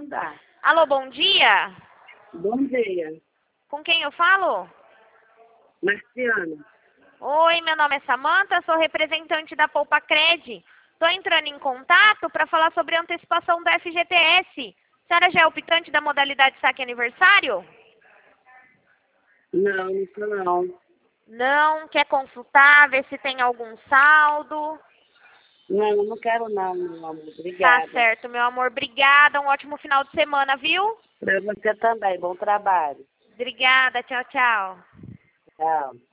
ajudar. Alô, bom dia. Bom dia, Com quem eu falo? Marciana. Oi, meu nome é Samanta, sou representante da Poupa Cred. Estou entrando em contato para falar sobre a antecipação do FGTS. A senhora já é optante da modalidade saque aniversário? Não, isso não. Não? Quer consultar, ver se tem algum saldo? Não, não quero não, meu amor. Tá Obrigada. certo, meu amor. Obrigada. Um ótimo final de semana, viu? Para você também. Bom trabalho. Obrigada. Tchau, tchau. Tchau.